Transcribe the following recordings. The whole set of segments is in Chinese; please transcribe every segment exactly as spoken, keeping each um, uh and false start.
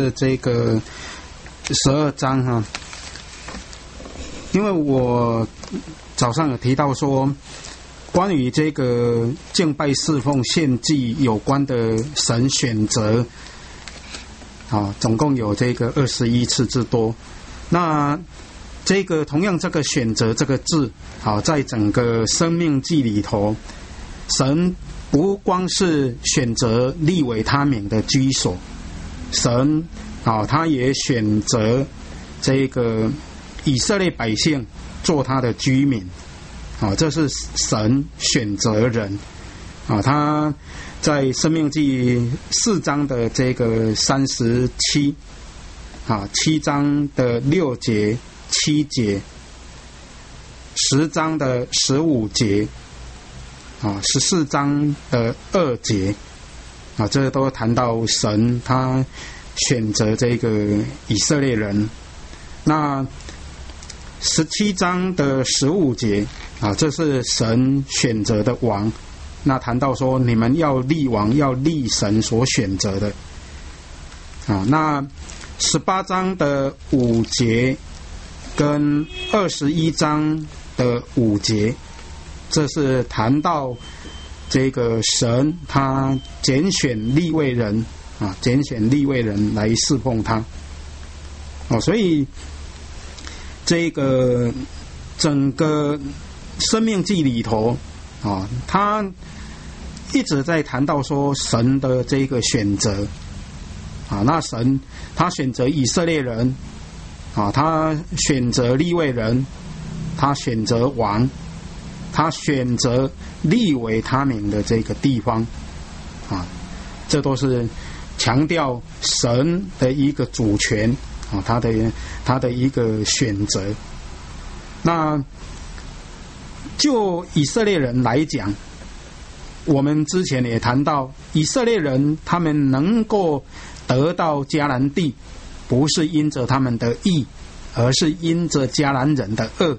的这个十二章哈，因为我早上有提到说，关于这个敬拜侍奉献祭有关的神选择，啊，总共有这个二十一次之多。那这个同样这个选择这个字，啊，在整个生命记里头，神不光是选择立为他名的居所，神啊，他也选择这个以色列百姓做他的居民，啊，这是神选择人，啊，他在申命记四章的这个三十七，啊，七章的六节、七节，十章的十五节。啊，十四章的二节，啊，这都谈到神他选择这个以色列人。那十七章的十五节，啊，这是神选择的王。那谈到说你们要立王，要立神所选择的。啊，那十八章的五节跟二十一章的五节。这是谈到这个神他拣选利未人啊，拣选利未人来侍奉他哦，所以这个整个生命记里头啊，他一直在谈到说神的这个选择啊，那神他选择以色列人啊，他选择利未人，他选择王。他选择立为他名的这个地方，啊，这都是强调神的一个主权啊，他的他的一个选择。那就以色列人来讲，我们之前也谈到，以色列人他们能够得到迦南地，不是因着他们的义，而是因着迦南人的恶。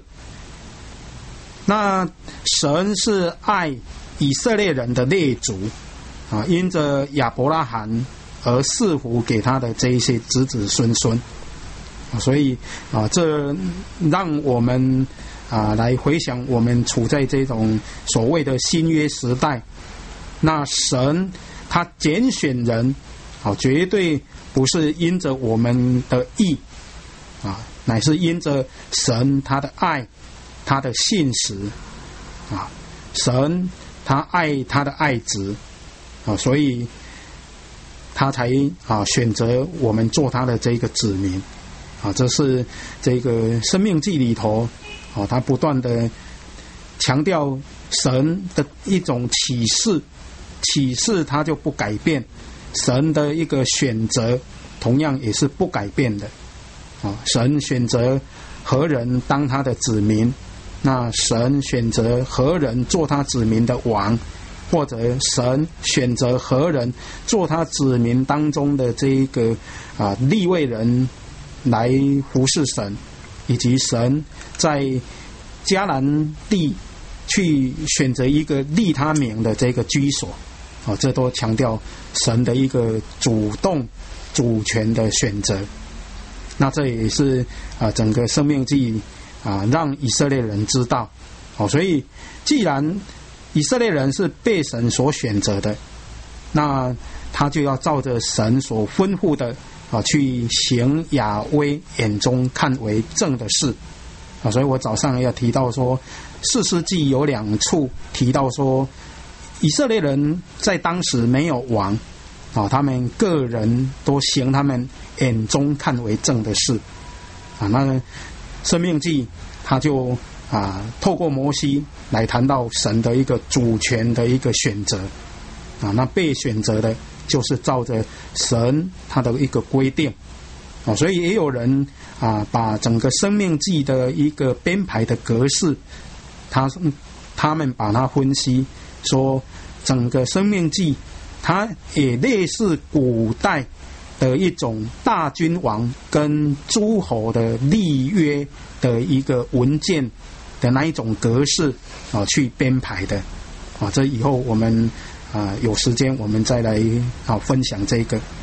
那神是爱以色列人的列祖啊，因着亚伯拉罕而赐福给他的这一些子子孙孙，所以啊，这让我们啊来回想我们处在这种所谓的新约时代，那神他拣选人啊，绝对不是因着我们的义啊，乃是因着神他的爱。他的信实啊，神他爱他的爱子啊，所以他才啊选择我们做他的这个子民啊，这是这个生命记里头啊，他不断的强调神的一种启示，启示他就不改变，神的一个选择同样也是不改变的啊，神选择何人当他的子民。那神选择何人做他子民的王，或者神选择何人做他子民当中的这一个啊利未人来服侍神，以及神在迦南地去选择一个立他名的这个居所，啊，这都强调神的一个主动主权的选择。那这也是啊整个生命记啊，让以色列人知道，哦，所以既然以色列人是被神所选择的，那他就要照着神所吩咐的啊，去行雅威眼中看为正的事啊。所以我早上要提到说，士师记有两处提到说，以色列人在当时没有王啊，他们个人都行他们眼中看为正的事啊。那生命记他就啊透过摩西来谈到神的一个主权的一个选择啊，那被选择的就是照着神他的一个规定啊，所以也有人啊把整个生命记的一个编排的格式，他他们把它分析说，整个生命记它也类似古代的一种大君王跟诸侯的立约的一个文件的那一种格式啊去编排的啊，这以后我们啊有时间我们再来啊分享这个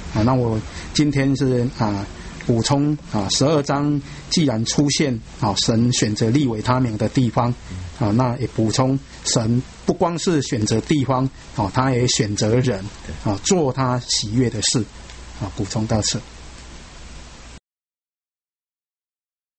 啊，那我今天是啊补充啊十二章既然出现啊神选择立为他名的地方啊，那也补充神不光是选择地方啊，他也选择人啊做他喜悦的事啊，补充到此。